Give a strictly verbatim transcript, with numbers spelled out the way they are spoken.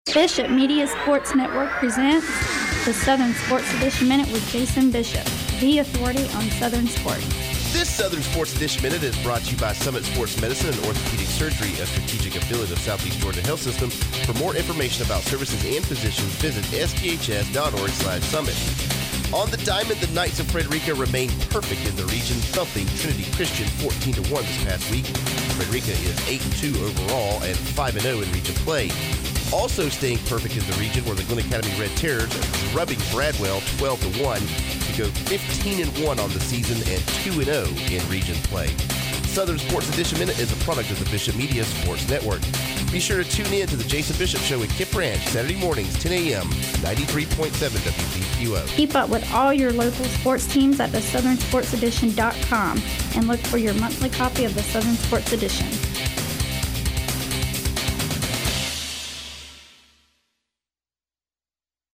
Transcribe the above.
Bishop Media Sports Network presents the Southern Sports Edition Minute with Jason Bishop, the authority on Southern sports. This Southern Sports Edition Minute is brought to you by Summit Sports Medicine and Orthopedic Surgery, a strategic affiliate of Southeast Georgia Health System. For more information about services and physicians, visit s p h s dot org slash summit. On the diamond, the Knights of Frederica remain perfect in the region, thumping Trinity Christian fourteen to one this past week. Frederica is eight and two overall and five and oh in region play. Also staying perfect in the region were the Glen Academy Red Terrors, drubbing Bradwell twelve to one to go fifteen and one on the season and two and oh in region play. Southern Sports Edition Minute is a product of the Bishop Media Sports Network. Be sure to tune in to the Jason Bishop Show at Kip Ranch, Saturday mornings, ten a.m., ninety-three point seven W B Q O. Keep up with all your local sports teams at the southern sports edition dot com and look for your monthly copy of the Southern Sports Edition.